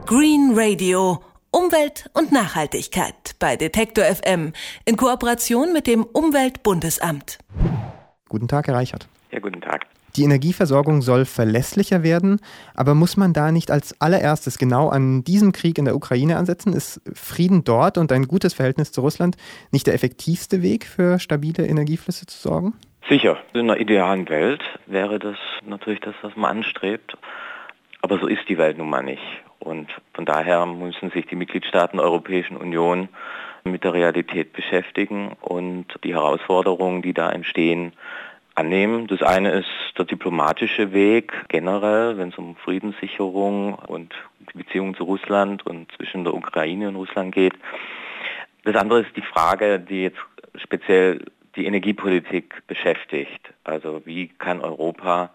Green Radio. Umwelt und Nachhaltigkeit bei Detektor FM in Kooperation mit dem Umweltbundesamt. Guten Tag, Herr Reichert. Ja, guten Tag. Die Energieversorgung soll verlässlicher werden, aber muss man da nicht als allererstes genau an diesem Krieg in der Ukraine ansetzen? Ist Frieden dort und ein gutes Verhältnis zu Russland nicht der effektivste Weg, für stabile Energieflüsse zu sorgen? Sicher, in einer idealen Welt wäre das natürlich das, was man anstrebt. Aber so ist die Welt nun mal nicht. Und von daher müssen sich die Mitgliedstaaten der Europäischen Union mit der Realität beschäftigen und die Herausforderungen, die da entstehen, annehmen. Das eine ist der diplomatische Weg generell, wenn es um Friedenssicherung und die Beziehungen zu Russland und zwischen der Ukraine und Russland geht. Das andere ist die Frage, die jetzt speziell die Energiepolitik beschäftigt. Also wie kann Europa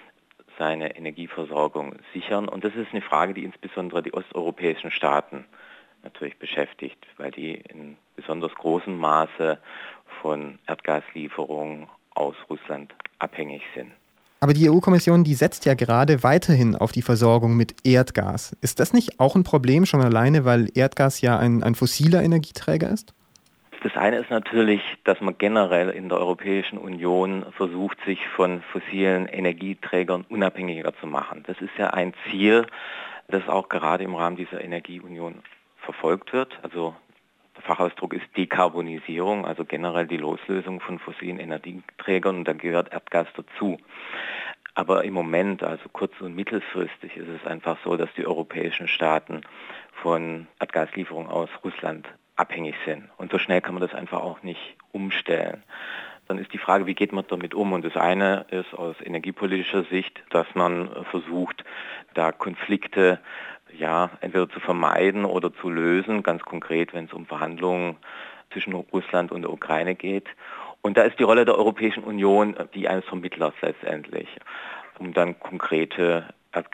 seine Energieversorgung sichern? Und das ist eine Frage, die insbesondere die osteuropäischen Staaten natürlich beschäftigt, weil die in besonders großem Maße von Erdgaslieferungen aus Russland abhängig sind. Aber die EU-Kommission, die setzt ja gerade weiterhin auf die Versorgung mit Erdgas. Ist das nicht auch ein Problem schon alleine, weil Erdgas ja ein fossiler Energieträger ist? Das eine ist natürlich, dass man generell in der Europäischen Union versucht, sich von fossilen Energieträgern unabhängiger zu machen. Das ist ja ein Ziel, das auch gerade im Rahmen dieser Energieunion verfolgt wird. Also der Fachausdruck ist Dekarbonisierung, also generell die Loslösung von fossilen Energieträgern, und da gehört Erdgas dazu. Aber im Moment, also kurz- und mittelfristig, ist es einfach so, dass die europäischen Staaten von Erdgaslieferungen aus Russland abhängig sind. Und so schnell kann man das einfach auch nicht umstellen. Dann ist die Frage, wie geht man damit um? Und das eine ist aus energiepolitischer Sicht, dass man versucht, da Konflikte entweder zu vermeiden oder zu lösen, ganz konkret, wenn es um Verhandlungen zwischen Russland und der Ukraine geht. Und da ist die Rolle der Europäischen Union die eines Vermittlers letztendlich, um dann konkrete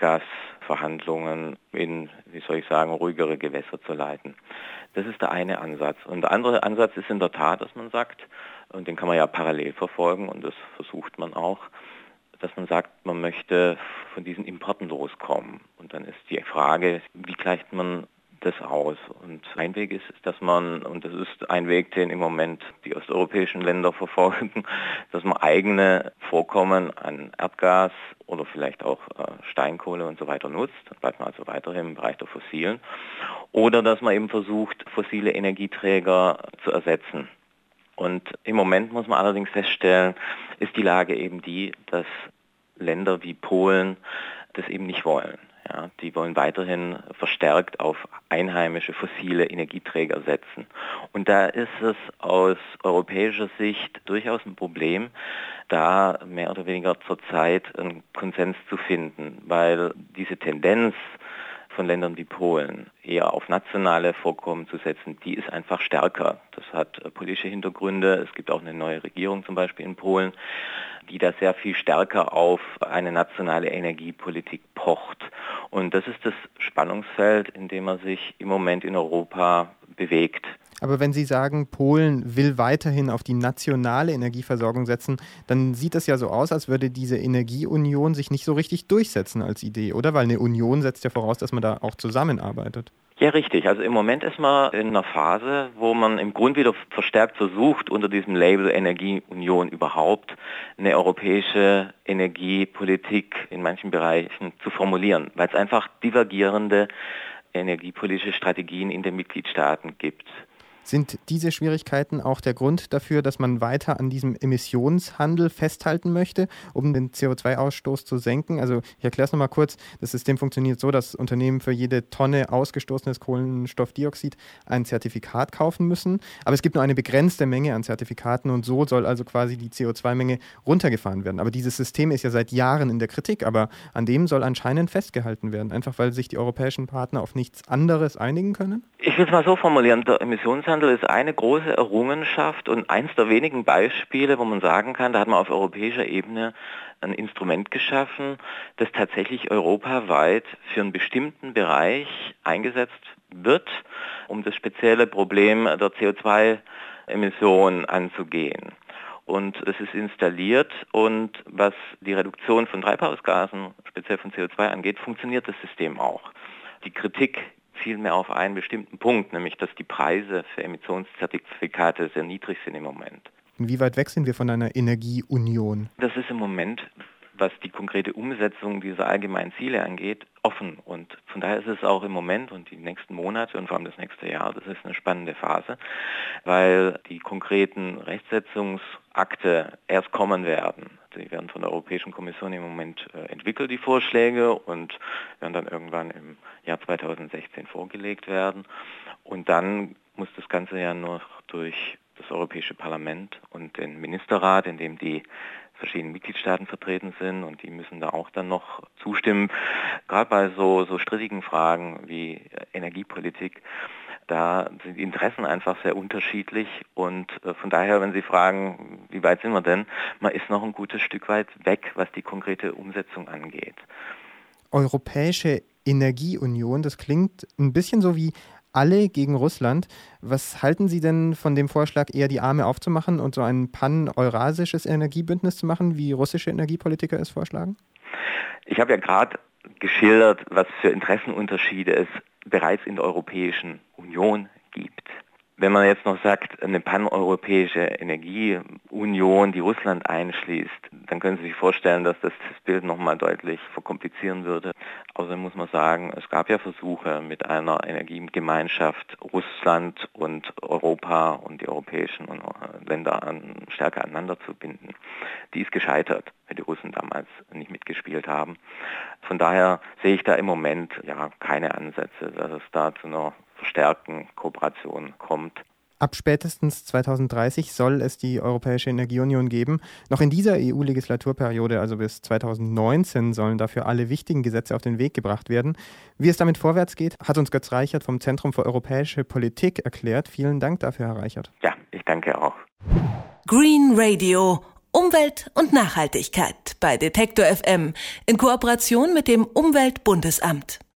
Erdgasverhandlungen in, ruhigere Gewässer zu leiten. Das ist der eine Ansatz. Und der andere Ansatz ist in der Tat, dass man sagt, und den kann man ja parallel verfolgen, und das versucht man auch, dass man sagt, man möchte von diesen Importen loskommen. Und dann ist die Frage, wie gleicht man das aus? Und ein Weg ist, dass man, und das ist ein Weg, den im Moment die osteuropäischen Länder verfolgen, dass man eigene Vorkommen an Erdgas oder vielleicht auch Steinkohle und so weiter nutzt. Dann bleibt man also weiterhin im Bereich der Fossilen. Oder dass man eben versucht, fossile Energieträger zu ersetzen. Und im Moment muss man allerdings feststellen, ist die Lage eben die, dass Länder wie Polen das eben nicht wollen. Ja, die wollen weiterhin verstärkt auf einheimische fossile Energieträger setzen. Und da ist es aus europäischer Sicht durchaus ein Problem, da mehr oder weniger zurzeit einen Konsens zu finden, weil diese Tendenz von Ländern wie Polen eher auf nationale Vorkommen zu setzen, die ist einfach stärker. Das hat politische Hintergründe. Es gibt auch eine neue Regierung zum Beispiel in Polen, die da sehr viel stärker auf eine nationale Energiepolitik pocht. Und das ist das Spannungsfeld, in dem man sich im Moment in Europa bewegt. Aber wenn Sie sagen, Polen will weiterhin auf die nationale Energieversorgung setzen, dann sieht es ja so aus, als würde diese Energieunion sich nicht so richtig durchsetzen als Idee, oder? Weil eine Union setzt ja voraus, dass man da auch zusammenarbeitet. Ja, richtig. Also im Moment ist man in einer Phase, wo man im Grunde wieder verstärkt versucht, unter diesem Label Energieunion überhaupt eine europäische Energiepolitik in manchen Bereichen zu formulieren, weil es einfach divergierende energiepolitische Strategien in den Mitgliedstaaten gibt. Sind diese Schwierigkeiten auch der Grund dafür, dass man weiter an diesem Emissionshandel festhalten möchte, um den CO2-Ausstoß zu senken? Also ich erkläre es nochmal kurz. Das System funktioniert so, dass Unternehmen für jede Tonne ausgestoßenes Kohlenstoffdioxid ein Zertifikat kaufen müssen. Aber es gibt nur eine begrenzte Menge an Zertifikaten und so soll also quasi die CO2-Menge runtergefahren werden. Aber dieses System ist ja seit Jahren in der Kritik, aber an dem soll anscheinend festgehalten werden, einfach weil sich die europäischen Partner auf nichts anderes einigen können? Ich will es mal so formulieren, der Emissionshandel ist eine große Errungenschaft und eins der wenigen Beispiele, wo man sagen kann, da hat man auf europäischer Ebene ein Instrument geschaffen, das tatsächlich europaweit für einen bestimmten Bereich eingesetzt wird, um das spezielle Problem der CO2-Emissionen anzugehen. Und es ist installiert und was die Reduktion von Treibhausgasen, speziell von CO2 angeht, funktioniert das System auch. Die Kritik zielt mehr auf einen bestimmten Punkt, nämlich dass die Preise für Emissionszertifikate sehr niedrig sind im Moment. Wie weit weg sind wir von einer Energieunion? Das ist im Moment, was die konkrete Umsetzung dieser allgemeinen Ziele angeht, offen. Und von daher ist es auch im Moment und die nächsten Monate und vor allem das nächste Jahr, das ist eine spannende Phase, weil die konkreten Rechtsetzungsakte erst kommen werden. Die werden von der Europäischen Kommission im Moment entwickelt, die Vorschläge, und werden dann irgendwann im Jahr 2016 vorgelegt werden. Und dann muss das Ganze ja noch durch das Europäische Parlament und den Ministerrat, in dem die verschiedenen Mitgliedstaaten vertreten sind, und die müssen da auch dann noch zustimmen. Gerade bei so strittigen Fragen wie Energiepolitik, da sind die Interessen einfach sehr unterschiedlich, und von daher, wenn Sie fragen, wie weit sind wir denn, man ist noch ein gutes Stück weit weg, was die konkrete Umsetzung angeht. Europäische Energieunion, das klingt ein bisschen so wie alle gegen Russland. Was halten Sie denn von dem Vorschlag, eher die Arme aufzumachen und so ein pan-eurasisches Energiebündnis zu machen, wie russische Energiepolitiker es vorschlagen? Ich habe ja gerade geschildert, was für Interessenunterschiede es bereits in der Europäischen Union gibt. Wenn man jetzt noch sagt, eine paneuropäische Energieunion, die Russland einschließt, dann können Sie sich vorstellen, dass das Bild nochmal deutlich verkomplizieren würde. Außerdem muss man sagen, es gab ja Versuche mit einer Energiegemeinschaft, Russland und Europa und die europäischen Länder stärker aneinander zu binden. Die ist gescheitert, weil die Russen damals nicht mitgespielt haben. Von daher sehe ich da im Moment keine Ansätze, dass es da zu einer verstärkten Kooperation kommt. Ab spätestens 2030 soll es die Europäische Energieunion geben. Noch in dieser EU-Legislaturperiode, also bis 2019, sollen dafür alle wichtigen Gesetze auf den Weg gebracht werden. Wie es damit vorwärts geht, hat uns Götz Reichert vom Zentrum für europäische Politik erklärt. Vielen Dank dafür, Herr Reichert. Ja, ich danke auch. Green Radio. Umwelt und Nachhaltigkeit bei Detektor FM in Kooperation mit dem Umweltbundesamt.